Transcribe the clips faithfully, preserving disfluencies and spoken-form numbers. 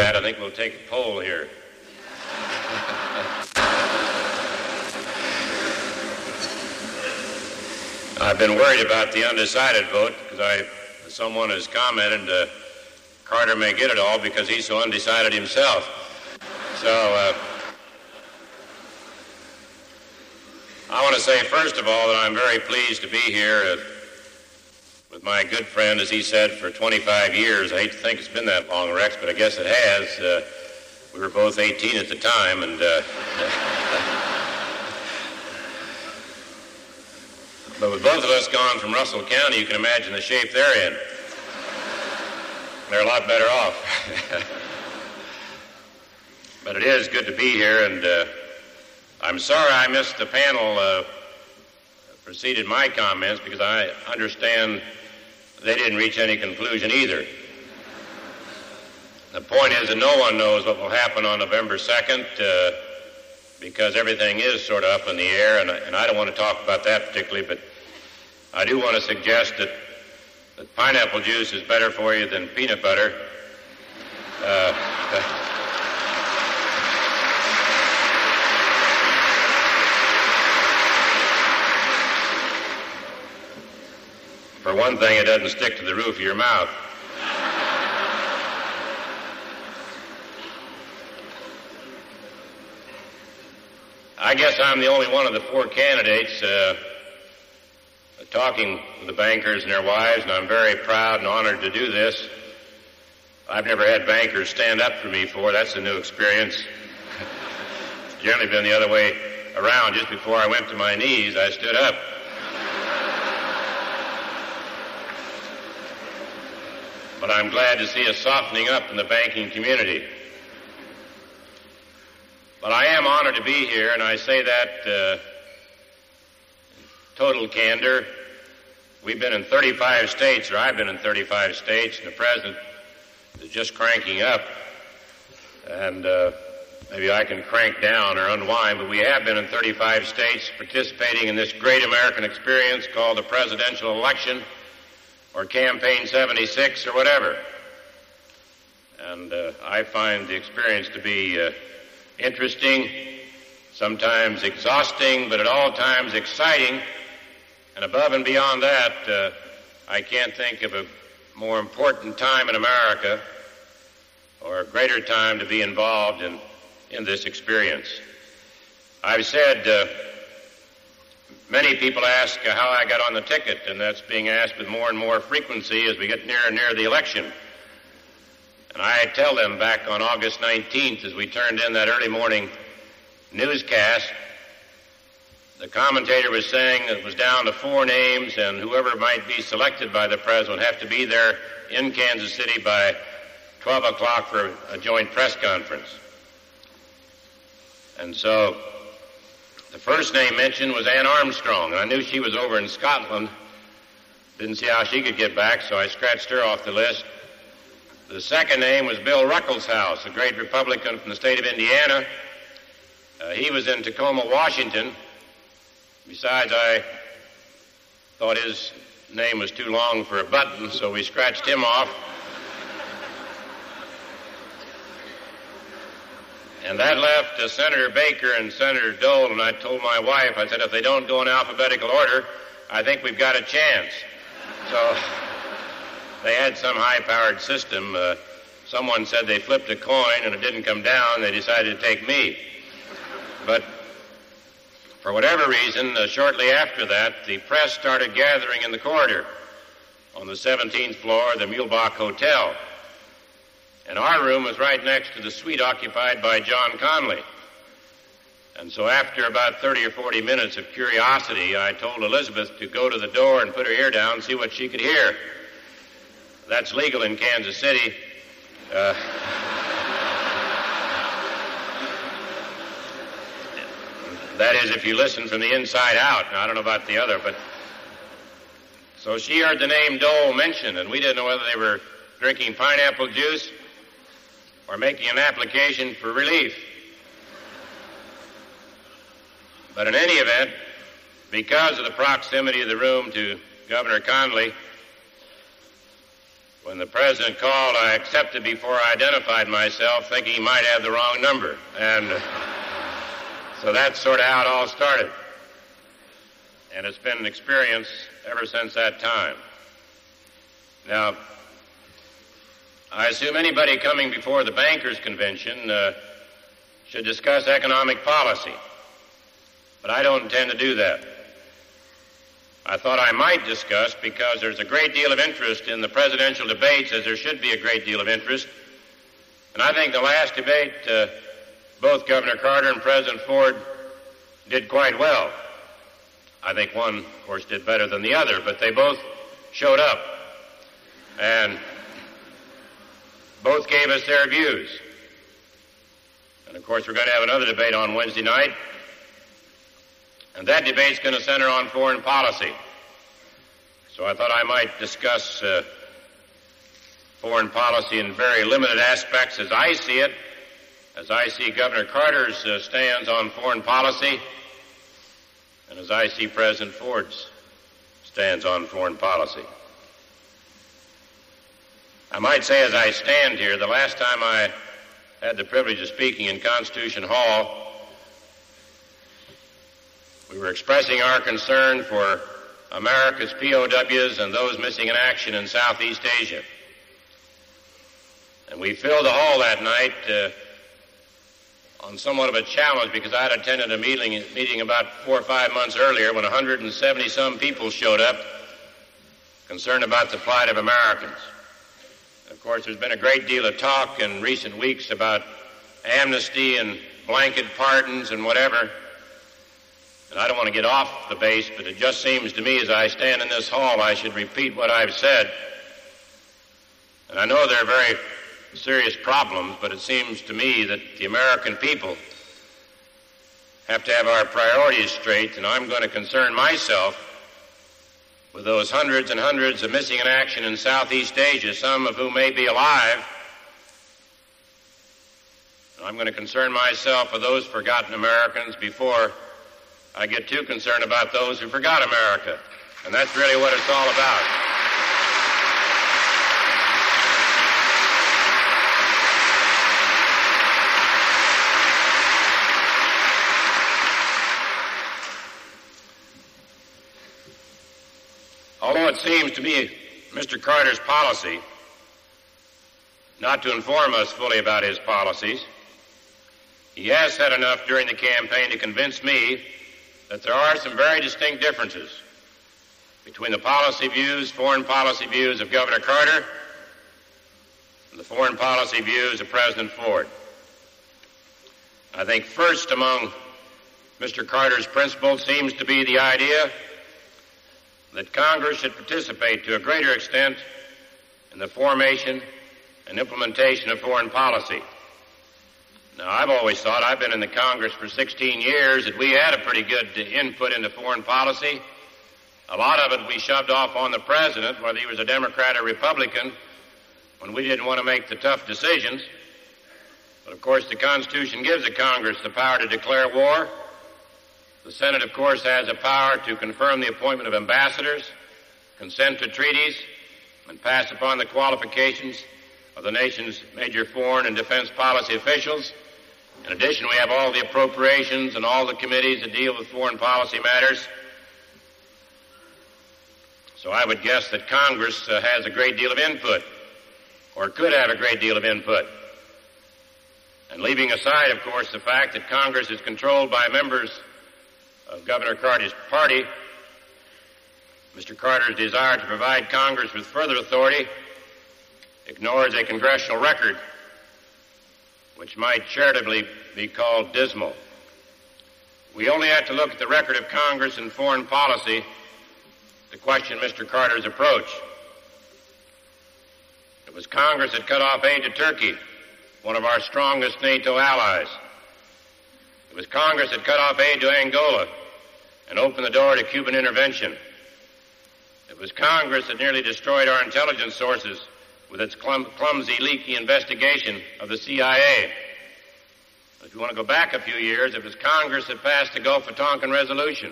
that, I think we'll take a poll here. I've been worried about the undecided vote because I, someone has commented uh, Carter may get it all because he's so undecided himself. So uh, I want to say, first of all, that I'm very pleased to be here uh, with my good friend, as he said, for twenty-five years. I hate to think it's been that long, Rex, but I guess it has. Uh, we were both eighteen at the time, and uh, but with both of us gone from Russell County, you can imagine the shape they're in. They're a lot better off. But it is good to be here, and uh, I'm sorry I missed the panel uh, preceded my comments because I understand they didn't reach any conclusion either. The point is that no one knows what will happen on November second uh, because everything is sort of up in the air, and I, and I don't want to talk about that particularly, but I do want to suggest that, that pineapple juice is better for you than peanut butter. Uh, For one thing, it doesn't stick to the roof of your mouth. I guess I'm the only one of the four candidates uh, talking with the bankers and their wives, and I'm very proud and honored to do this. I've never had bankers stand up for me before. That's a new experience. It's generally been the other way around. Just before I went to my knees, I stood up. But I'm glad to see a softening up in the banking community. But I am honored to be here, and I say that uh, in total candor. We've been in thirty-five states, or I've been in thirty-five states, and the president is just cranking up. And uh, maybe I can crank down or unwind, but we have been in thirty-five states participating in this great American experience called the presidential election, or Campaign seventy-six, or whatever. And uh, I find the experience to be uh, interesting, sometimes exhausting, but at all times exciting. And above and beyond that, uh, I can't think of a more important time in America or a greater time to be involved in, in this experience. I've said uh, many people ask uh, how I got on the ticket, and that's being asked with more and more frequency as we get nearer and nearer the election. And I tell them back on August nineteenth, as we turned in that early morning newscast, the commentator was saying it was down to four names, and whoever might be selected by the president would have to be there in Kansas City by twelve o'clock for a joint press conference. And so the first name mentioned was Anne Armstrong, and I knew she was over in Scotland. Didn't see how she could get back, so I scratched her off the list. The second name was Bill Ruckelshaus, a great Republican from the state of Indiana. Uh, he was in Tacoma, Washington. Besides, I thought his name was too long for a button, so we scratched him off. And that left uh, Senator Baker and Senator Dole, and I told my wife, I said, if they don't go in alphabetical order, I think we've got a chance. So they had some high-powered system. Uh, someone said they flipped a coin and it didn't come down. They decided to take me. But for whatever reason, uh, shortly after that, the press started gathering in the corridor on the seventeenth floor of the Muehlebach Hotel. And our room was right next to the suite occupied by John Connally. And so after about thirty or forty minutes of curiosity, I told Elizabeth to go to the door and put her ear down and see what she could hear. That's legal in Kansas City. Uh, that is, if you listen from the inside out. Now, I don't know about the other, but... So she heard the name Dole mentioned, and we didn't know whether they were drinking pineapple juice or making an application for relief. But in any event, because of the proximity of the room to Governor Connally, When the president called, I accepted before I identified myself, thinking he might have the wrong number. And uh, so that's sort of how it all started. And it's been an experience ever since that time. Now, I assume anybody coming before the Bankers Convention uh, should discuss economic policy. But I don't intend to do that. I thought I might discuss, because there's a great deal of interest in the presidential debates, as there should be a great deal of interest. And I think the last debate, uh, both Governor Carter and President Ford did quite well. I think one, of course, did better than the other, but they both showed up. And both gave us their views. And, of course, we're going to have another debate on Wednesday night. And that debate's going to center on foreign policy. So I thought I might discuss uh, foreign policy in very limited aspects as I see it, as I see Governor Carter's uh, stands on foreign policy, and as I see President Ford's stands on foreign policy. I might say, as I stand here, the last time I had the privilege of speaking in Constitution Hall, we were expressing our concern for America's P O Ws and those missing in action in Southeast Asia. And we filled the hall that night uh, on somewhat of a challenge, because I had attended a meeting, meeting about four or five months earlier when one hundred seventy some people showed up concerned about the plight of Americans. Of course, there's been a great deal of talk in recent weeks about amnesty and blanket pardons and whatever. And I don't want to get off the base, but it just seems to me as I stand in this hall, I should repeat what I've said. And I know there are very serious problems, but it seems to me that the American people have to have our priorities straight, and I'm going to concern myself with those hundreds and hundreds of missing in action in Southeast Asia, some of whom may be alive. And I'm going to concern myself with those forgotten Americans before I get too concerned about those who forgot America. And that's really what it's all about. Although it seems to me Mister Carter's policy not to inform us fully about his policies, he has said enough during the campaign to convince me that there are some very distinct differences between the policy views, foreign policy views of Governor Carter and the foreign policy views of President Ford. I think first among Mister Carter's principles seems to be the idea that Congress should participate to a greater extent in the formation and implementation of foreign policy. Now, I've always thought, I've been in the Congress for sixteen years, that we had a pretty good input into foreign policy. A lot of it we shoved off on the president, whether he was a Democrat or Republican, when we didn't want to make the tough decisions. But, of course, the Constitution gives the Congress the power to declare war. The Senate, of course, has the power to confirm the appointment of ambassadors, consent to treaties, and pass upon the qualifications of the nation's major foreign and defense policy officials. In addition, we have all the appropriations and all the committees that deal with foreign policy matters. So I would guess that Congress uh, has a great deal of input, or could have a great deal of input. And leaving aside, of course, the fact that Congress is controlled by members of Governor Carter's party, Mister Carter's desire to provide Congress with further authority ignores a congressional record which might charitably be called dismal. We only have to look at the record of Congress in foreign policy to question Mister Carter's approach. It was Congress that cut off aid to Turkey, one of our strongest NATO allies. It was Congress that cut off aid to Angola and opened the door to Cuban intervention. It was Congress that nearly destroyed our intelligence sources with its clum- clumsy, leaky investigation of the C I A. If you want to go back a few years, it was Congress that passed the Gulf of Tonkin resolution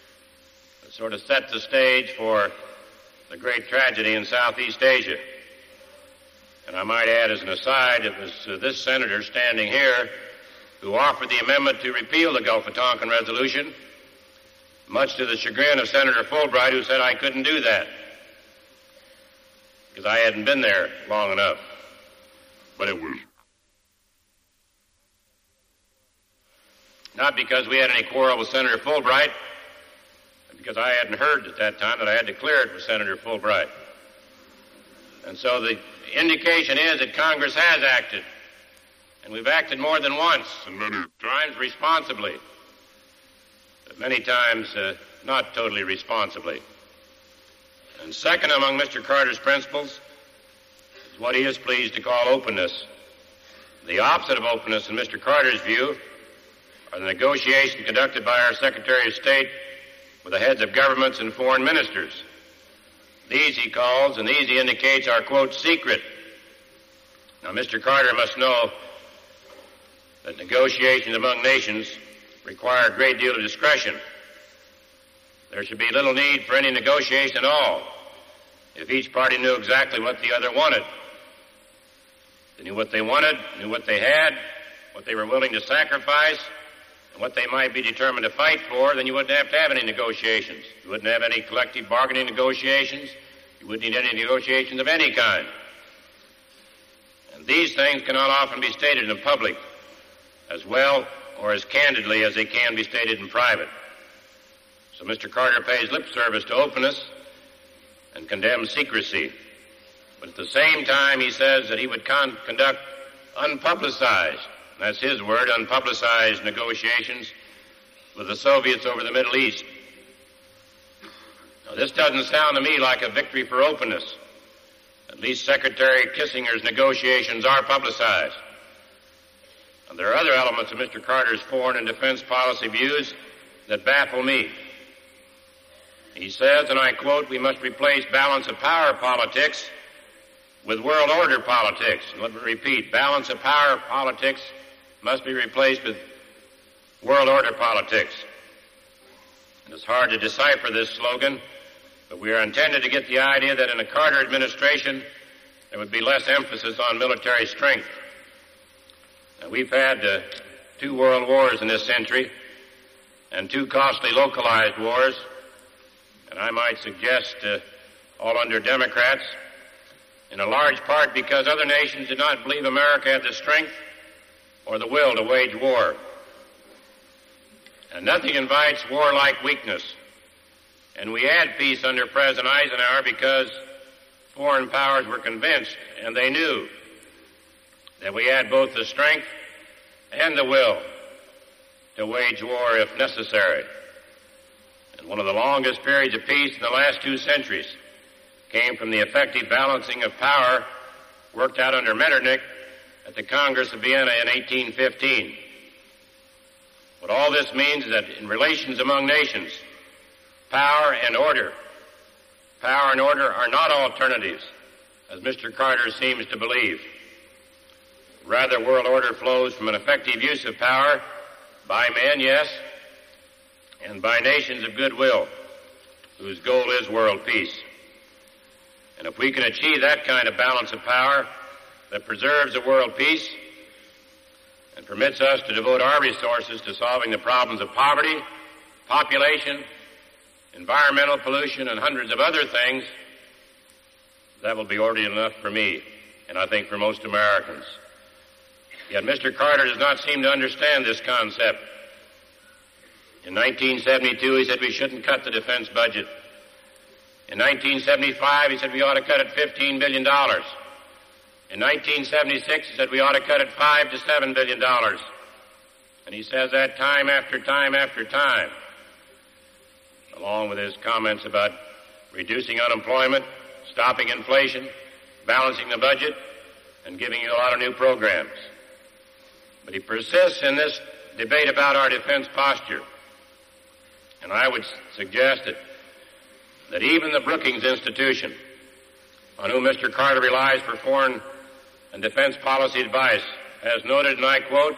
that sort of set the stage for the great tragedy in Southeast Asia. And I might add as an aside, it was uh, this senator standing here who offered the amendment to repeal the Gulf of Tonkin resolution, much to the chagrin of Senator Fulbright, who said I couldn't do that because I hadn't been there long enough. But it was not because we had any quarrel with Senator Fulbright, but because I hadn't heard at that time that I had to clear it with Senator Fulbright. And so the indication is that Congress has acted, and we've acted more than once, and many times responsibly, but many times uh, not totally responsibly. And second among Mister Carter's principles is what he is pleased to call openness. The opposite of openness, in Mister Carter's view, are the negotiations conducted by our Secretary of State with the heads of governments and foreign ministers. These, he calls, and these, he indicates, are, quote, secret. Now, Mister Carter must know that negotiations among nations require a great deal of discretion. There should be little need for any negotiation at all if each party knew exactly what the other wanted. They knew what they wanted, knew what they had, what they were willing to sacrifice, and what they might be determined to fight for, then you wouldn't have to have any negotiations. You wouldn't have any collective bargaining negotiations. You wouldn't need any negotiations of any kind. And these things cannot often be stated in public as well or as candidly as they can be stated in private. So Mister Carter pays lip service to openness and condemns secrecy. But at the same time, he says that he would con- conduct unpublicized, that's his word, unpublicized negotiations with the Soviets over the Middle East. Now, this doesn't sound to me like a victory for openness. At least Secretary Kissinger's negotiations are publicized. And there are other elements of Mister Carter's foreign and defense policy views that baffle me. He says, and I quote, we must replace balance of power politics with world order politics. And let me repeat, balance of power politics must be replaced with world order politics. And it's hard to decipher this slogan, but we are intended to get the idea that in a Carter administration there would be less emphasis on military strength. Now, we've had uh, two world wars in this century and two costly localized wars, and I might suggest uh, all under Democrats, in a large part because other nations did not believe America had the strength or the will to wage war. And nothing invites warlike weakness. And we had peace under President Eisenhower because foreign powers were convinced, and they knew, that we had both the strength and the will to wage war if necessary. And one of the longest periods of peace in the last two centuries came from the effective balancing of power worked out under Metternich at the Congress of Vienna in eighteen fifteen. What all this means is that in relations among nations, power and order, power and order are not alternatives, as Mister Carter seems to believe. Rather, world order flows from an effective use of power by men, yes, and by nations of goodwill, whose goal is world peace. And if we can achieve that kind of balance of power that preserves the world peace and permits us to devote our resources to solving the problems of poverty, population, environmental pollution, and hundreds of other things, that will be already enough for me, and I think for most Americans. Yet Mister Carter does not seem to understand this concept. In nineteen seventy-two, he said we shouldn't cut the defense budget. In nineteen seventy-five, he said we ought to cut it fifteen billion dollars. In nineteen seventy-six, he said we ought to cut it five to seven billion dollars. And he says that time after time after time, along with his comments about reducing unemployment, stopping inflation, balancing the budget, and giving you a lot of new programs. But he persists in this debate about our defense posture. And I would suggest that, that even the Brookings Institution, on whom Mister Carter relies for foreign and defense policy advice, has noted, and I quote,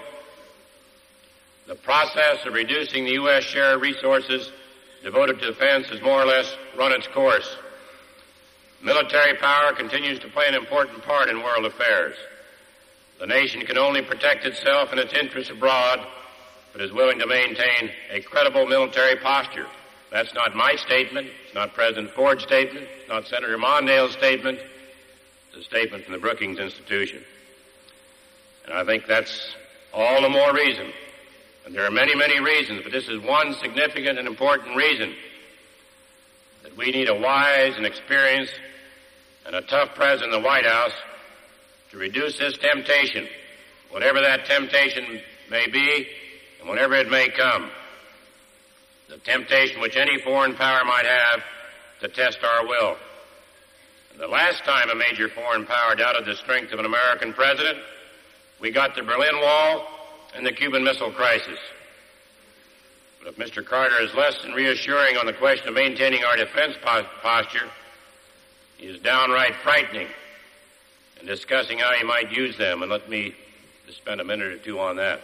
the process of reducing the U S share of resources devoted to defense has more or less run its course. Military power continues to play an important part in world affairs. The nation can only protect itself and its interests abroad, but is willing to maintain a credible military posture. That's not my statement. It's not President Ford's statement. It's not Senator Mondale's statement. It's a statement from the Brookings Institution. And I think that's all the more reason. And there are many, many reasons, but this is one significant and important reason that we need a wise and experienced and a tough president in the White House to reduce this temptation, whatever that temptation may be and whenever it may come, the temptation which any foreign power might have to test our will. And the last time a major foreign power doubted the strength of an American president, we got the Berlin Wall and the Cuban Missile Crisis. But if Mister Carter is less than reassuring on the question of maintaining our defense po- posture, he is downright frightening in discussing how he might use them, and let me just spend a minute or two on that.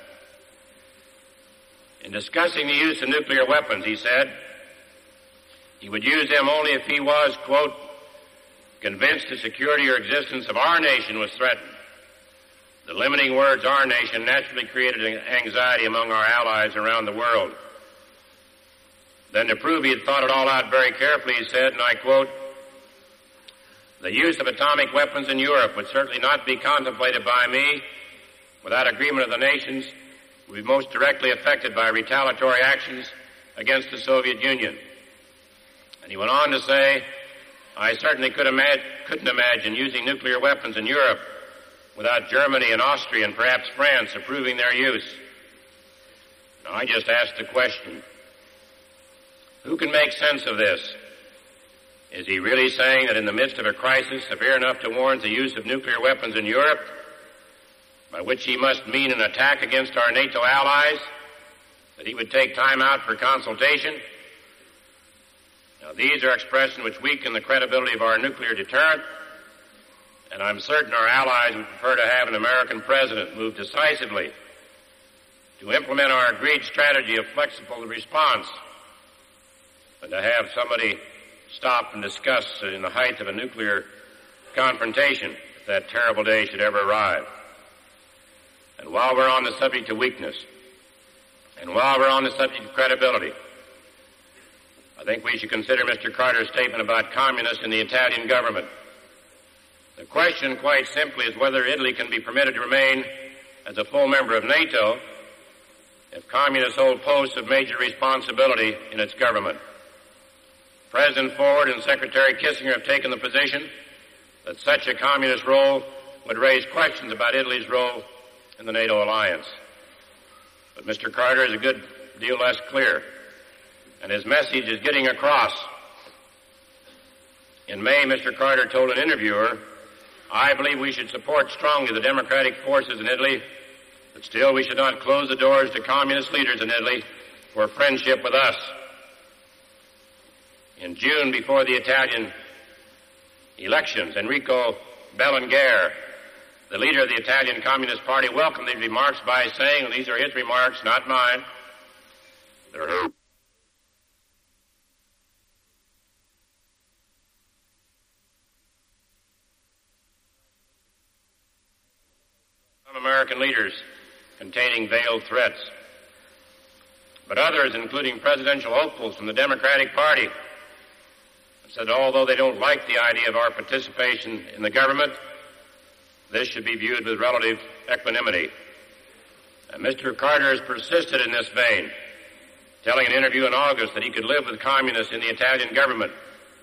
In discussing the use of nuclear weapons, he said he would use them only if he was, quote, convinced the security or existence of our nation was threatened. The limiting words, our nation, naturally created anxiety among our allies around the world. Then to prove he had thought it all out very carefully, he said, and I quote, the use of atomic weapons in Europe would certainly not be contemplated by me without agreement of the nations would be most directly affected by retaliatory actions against the Soviet Union. And he went on to say, I certainly could imag- couldn't imagine using nuclear weapons in Europe without Germany and Austria and perhaps France approving their use. Now, I just asked the question, who can make sense of this? Is he really saying that in the midst of a crisis severe enough to warrant the use of nuclear weapons in Europe, by which he must mean an attack against our NATO allies, that he would take time out for consultation? Now, these are expressions which weaken the credibility of our nuclear deterrent, and I'm certain our allies would prefer to have an American president move decisively to implement our agreed strategy of flexible response than to have somebody stop and discuss in the height of a nuclear confrontation if that terrible day should ever arrive. And while we're on the subject of weakness, and while we're on the subject of credibility, I think we should consider Mister Carter's statement about communists in the Italian government. The question, quite simply, is whether Italy can be permitted to remain as a full member of NATO if communists hold posts of major responsibility in its government. President Ford and Secretary Kissinger have taken the position that such a communist role would raise questions about Italy's role in the NATO alliance. But Mister Carter is a good deal less clear, and his message is getting across. In May, Mister Carter told an interviewer, I believe we should support strongly the democratic forces in Italy, but still we should not close the doors to communist leaders in Italy for friendship with us. In June, before the Italian elections, Enrico Berlinguer, the leader of the Italian Communist Party, welcomed these remarks by saying, and these are his remarks, not mine, they're her. Some American leaders containing veiled threats. But others, including presidential hopefuls from the Democratic Party, said although they don't like the idea of our participation in the government, this should be viewed with relative equanimity. And Mister Carter has persisted in this vein, telling an interview in August that he could live with communists in the Italian government.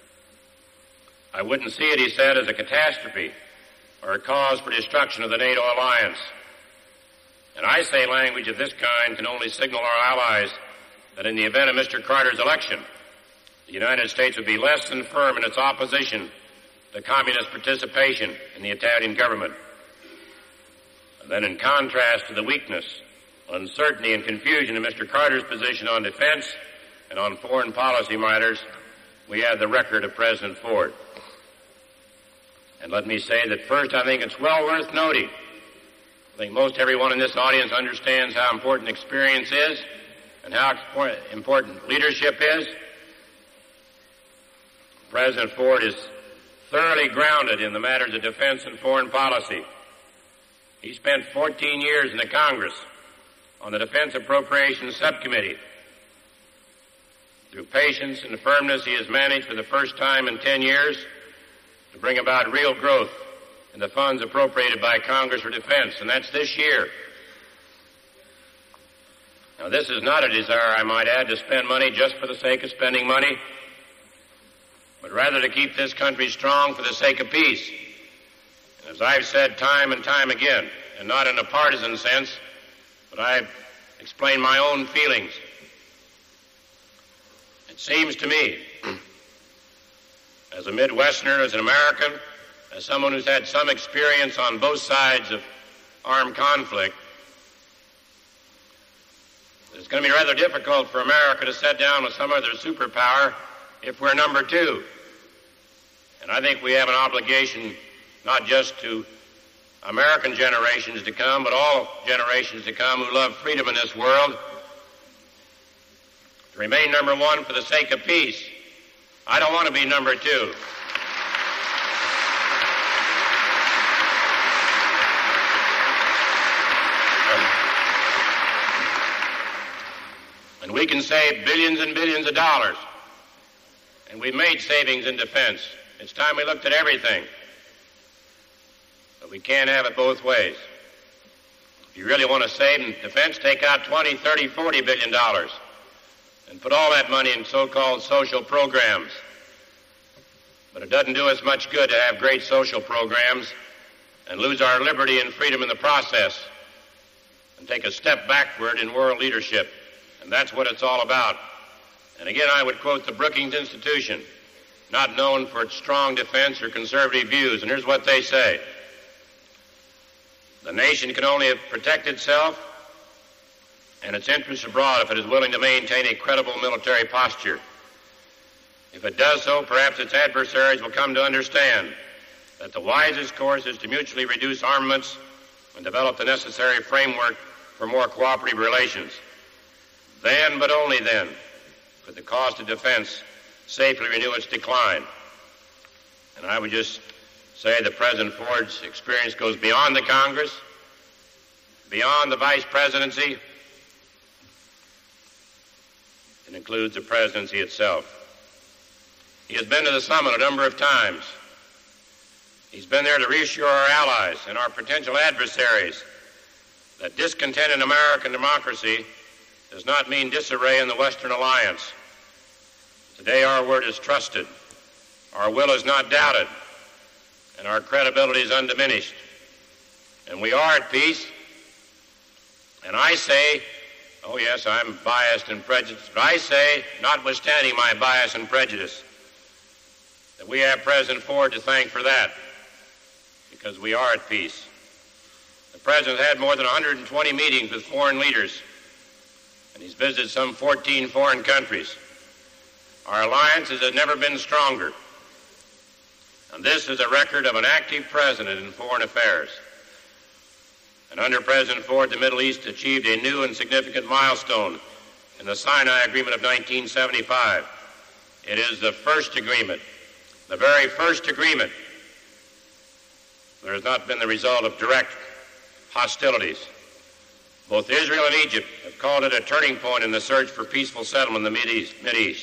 I wouldn't see it, he said, as a catastrophe or a cause for destruction of the NATO alliance. And I say language of this kind can only signal our allies that in the event of Mister Carter's election, the United States would be less than firm in its opposition to communist participation in the Italian government. And then in contrast to the weakness, uncertainty, and confusion in Mister Carter's position on defense and on foreign policy matters, we have the record of President Ford. And let me say that first, I think it's well worth noting. I think most everyone in this audience understands how important experience is and how important leadership is. President Ford is thoroughly grounded in the matters of defense and foreign policy. He spent fourteen years in the Congress on the Defense Appropriations Subcommittee. Through patience and firmness, he has managed for the first time in ten years to bring about real growth in the funds appropriated by Congress for defense, and that's this year. Now, this is not a desire, I might add, to spend money just for the sake of spending money, but rather to keep this country strong for the sake of peace. And as I've said time and time again, and not in a partisan sense, but I've explained my own feelings. It seems to me, as a Midwesterner, as an American, as someone who's had some experience on both sides of armed conflict, it's going to be rather difficult for America to sit down with some other superpower if we're number two. And I think we have an obligation not just to American generations to come, but all generations to come who love freedom in this world, to remain number one for the sake of peace. I don't want to be number two. And we can save billions and billions of dollars. And we've made savings in defense. It's time we looked at everything. But we can't have it both ways. If you really want to save in defense, take out twenty, thirty, forty billion dollars and put all that money in so-called social programs. But it doesn't do us much good to have great social programs and lose our liberty and freedom in the process and take a step backward in world leadership. And that's what it's all about. And again, I would quote the Brookings Institution, not known for its strong defense or conservative views. And here's what they say. The nation can only protect itself and its interests abroad if it is willing to maintain a credible military posture. If it does so, perhaps its adversaries will come to understand that the wisest course is to mutually reduce armaments and develop the necessary framework for more cooperative relations. Then, but only then, could the cost of defense safely renew its decline. And I would just say that President Ford's experience goes beyond the Congress, beyond the Vice Presidency. It includes the Presidency itself. He has been to the summit a number of times. He's been there to reassure our allies and our potential adversaries that discontent in American democracy does not mean disarray in the Western alliance. Today our word is trusted, our will is not doubted, and our credibility is undiminished. And we are at peace. And I say, oh yes, I'm biased and prejudiced, but I say, notwithstanding my bias and prejudice, that we have President Ford to thank for that, because we are at peace. The President had more than one hundred twenty meetings with foreign leaders, and he's visited some fourteen foreign countries. Our alliances have never been stronger. And this is a record of an active president in foreign affairs. And under President Ford, the Middle East achieved a new and significant milestone in the Sinai Agreement of nineteen seventy-five. It is the first agreement, the very first agreement. There has not been the result of direct hostilities. Both Israel and Egypt have called it a turning point in the search for peaceful settlement in the Mideast. Mideast.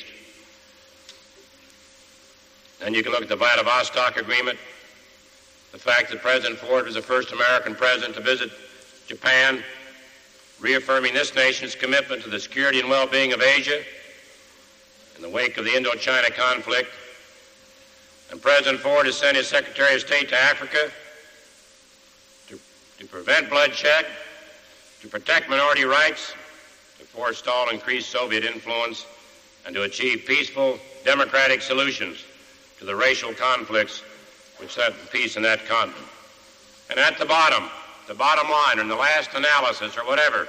Then you can look at the Vladivostok Agreement, the fact that President Ford was the first American president to visit Japan, reaffirming this nation's commitment to the security and well-being of Asia in the wake of the Indochina conflict. And President Ford has sent his Secretary of State to Africa to, to prevent bloodshed, to protect minority rights, to forestall increased Soviet influence, and to achieve peaceful, democratic solutions to the racial conflicts which set peace in that continent. And at the bottom, the bottom line, or in the last analysis, or whatever,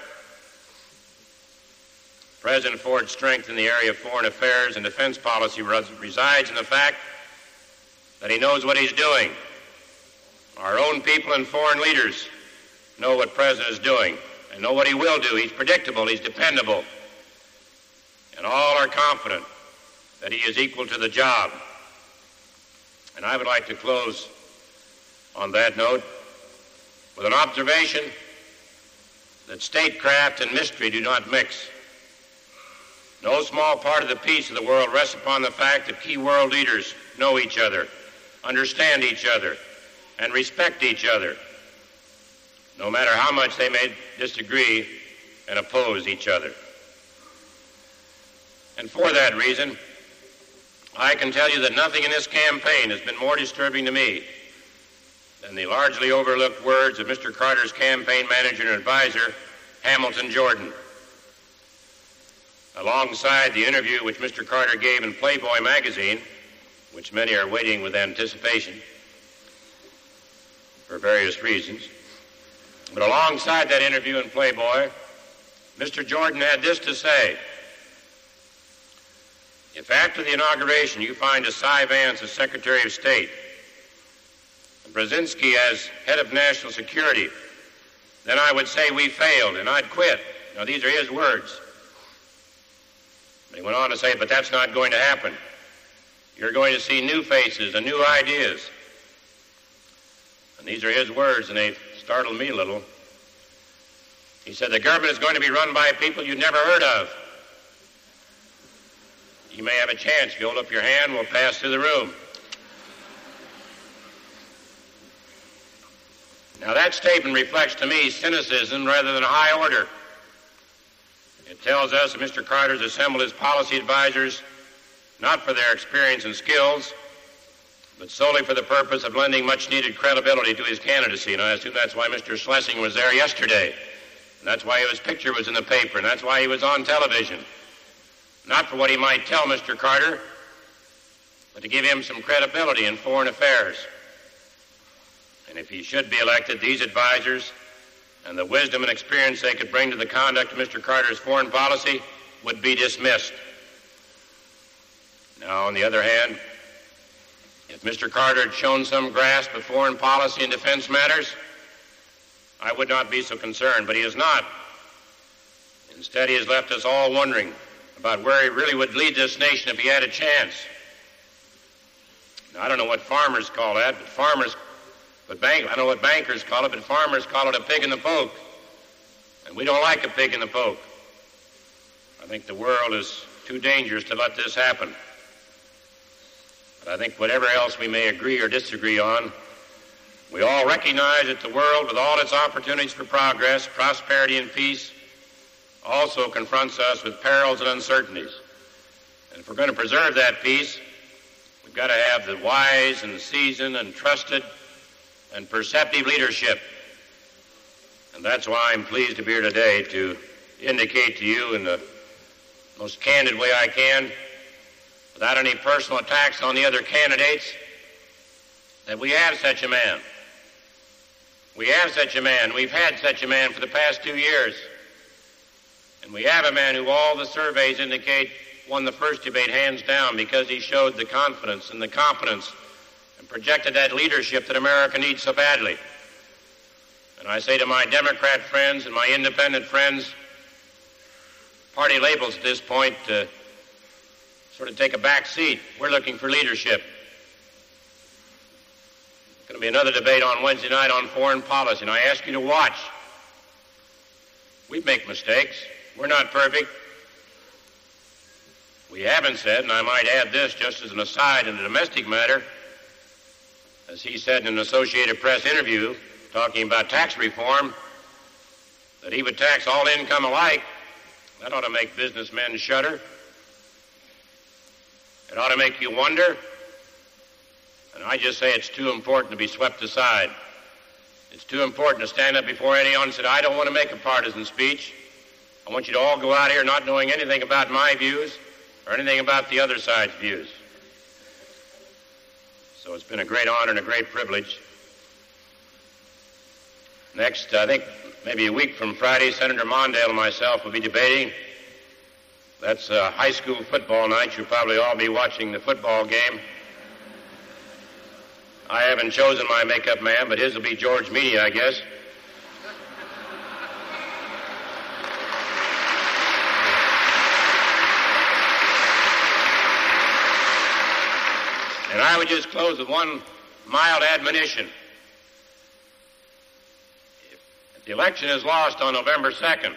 President Ford's strength in the area of foreign affairs and defense policy resides in the fact that he knows what he's doing. Our own people and foreign leaders know what President is doing and know what he will do. He's predictable, he's dependable, and all are confident that he is equal to the job. And I would like to close on that note with an observation that statecraft and mystery do not mix. No small part of the peace of the world rests upon the fact that key world leaders know each other, understand each other, and respect each other, no matter how much they may disagree and oppose each other. And for that reason, I can tell you that nothing in this campaign has been more disturbing to me than the largely overlooked words of Mister Carter's campaign manager and advisor, Hamilton Jordan. Alongside the interview which Mister Carter gave in Playboy magazine, which many are waiting with anticipation for various reasons, but alongside that interview in Playboy, Mister Jordan had this to say: if after the inauguration you find a Cy Vance as Secretary of State and Brzezinski as head of national security, then I would say we failed and I'd quit. Now, these are his words. But he went on to say, but that's not going to happen. You're going to see new faces and new ideas. And these are his words, and they startled me a little. He said, the government is going to be run by people you've never heard of. You may have a chance. If you hold up your hand, we'll pass through the room. Now, that statement reflects to me cynicism rather than high order. It tells us that Mister Carter's assembled his policy advisors not for their experience and skills, but solely for the purpose of lending much-needed credibility to his candidacy. And I assume that's why Mister Schlesinger was there yesterday. And that's why his picture was in the paper, and that's why he was on television. Not for what he might tell Mister Carter, but to give him some credibility in foreign affairs. And if he should be elected, these advisors and the wisdom and experience they could bring to the conduct of Mister Carter's foreign policy would be dismissed. Now, on the other hand, if Mister Carter had shown some grasp of foreign policy and defense matters, I would not be so concerned, but he has not. Instead, he has left us all wondering about where he really would lead this nation if he had a chance. Now, I don't know what farmers call that, but farmers, but bank, I don't know what bankers call it, but farmers call it a pig in the poke. And we don't like a pig in the poke. I think the world is too dangerous to let this happen. But I think whatever else we may agree or disagree on, we all recognize that the world, with all its opportunities for progress, prosperity, and peace, also confronts us with perils and uncertainties. And if we're going to preserve that peace, we've got to have the wise and seasoned and trusted and perceptive leadership. And that's why I'm pleased to be here today to indicate to you in the most candid way I can, without any personal attacks on the other candidates, that we have such a man. We have such a man. We've had such a man for the past two years. And we have a man who all the surveys indicate won the first debate hands down because he showed the confidence and the competence and projected that leadership that America needs so badly. And I say to my Democrat friends and my independent friends, party labels at this point uh, sort of take a back seat. We're looking for leadership. There's going to be another debate on Wednesday night on foreign policy, and I ask you to watch. We make mistakes. We're not perfect. We haven't said, and I might add this just as an aside in a domestic matter, as he said in an Associated Press interview talking about tax reform, that he would tax all income alike. That ought to make businessmen shudder. It ought to make you wonder. And I just say it's too important to be swept aside. It's too important to stand up before anyone and say, I don't want to make a partisan speech. I want you to all go out here not knowing anything about my views or anything about the other side's views. So it's been a great honor and a great privilege. Next, I think maybe a week from Friday, Senator Mondale and myself will be debating. That's uh, high school football night. You'll probably all be watching the football game. I haven't chosen my makeup man, but his will be George Meany, I guess. And I would just close with one mild admonition. If the election is lost on November second,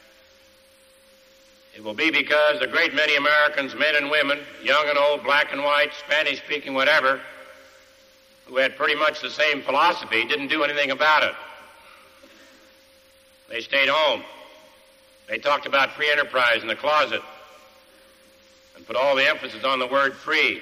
it will be because a great many Americans, men and women, young and old, black and white, Spanish-speaking, whatever, who had pretty much the same philosophy, didn't do anything about it. They stayed home. They talked about free enterprise in the closet and put all the emphasis on the word free.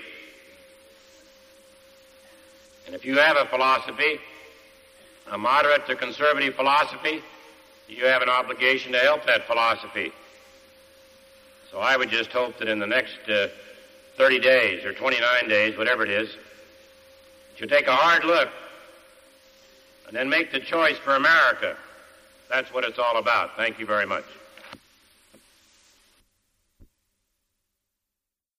And if you have a philosophy, a moderate to conservative philosophy, you have an obligation to help that philosophy. So I would just hope that in the next uh, thirty days or twenty-nine days, whatever it is, that you take a hard look and then make the choice for America. That's what it's all about. Thank you very much.